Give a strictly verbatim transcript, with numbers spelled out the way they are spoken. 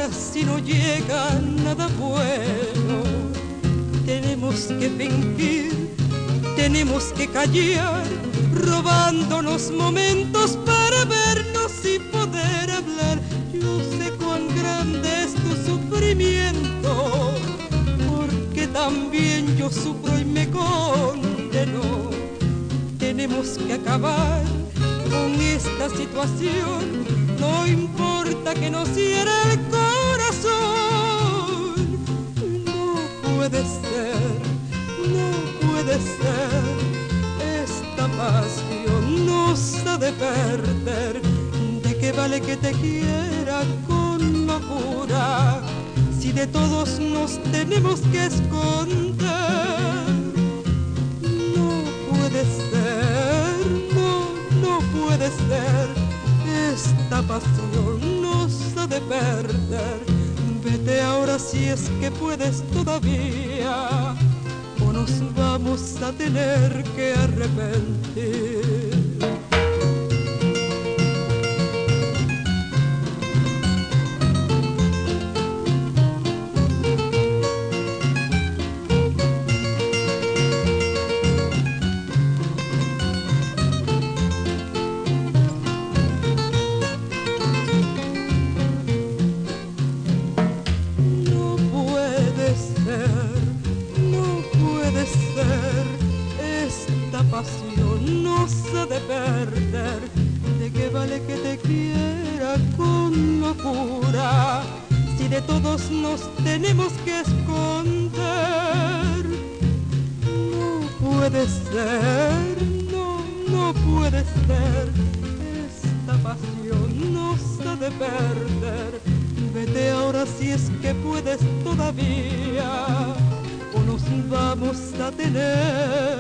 si no llega nada bueno. Tenemos que fingir, tenemos que callar, robándonos momentos para vernos y poder hablar. Yo sé cuán grande es tu sufrimiento, porque también yo sufro y me condeno. Tenemos que acabar con esta situación, no importa que nos hiera el corazón. No puede ser, no puede ser, esta pasión nos ha de perder. ¿De qué vale que te quiera con locura si de todos nos tenemos que esconder? No puede ser, no, no puede ser, esta pasión nos ha de perder. Vete ahora si es que puedes todavía, o nos vamos a tener que arrepentir. Pasión nos ha de perder. ¿De qué vale que te quiera con locura si de todos nos tenemos que esconder? No puede ser, no, no puede ser, esta pasión nos ha de perder. Vete ahora si es que puedes todavía, o nos vamos a tener